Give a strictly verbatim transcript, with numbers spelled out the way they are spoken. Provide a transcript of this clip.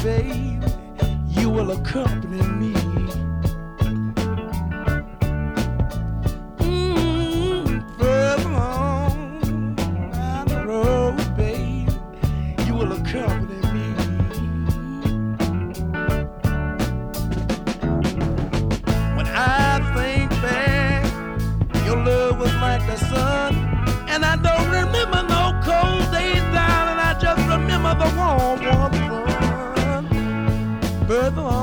baby, you will accompany me. Mm, further on down the road, baby, you will accompany me. When I think back, your love was like the sun, and I don't remember no cold days down, and I just remember the warm, warm sun. Further on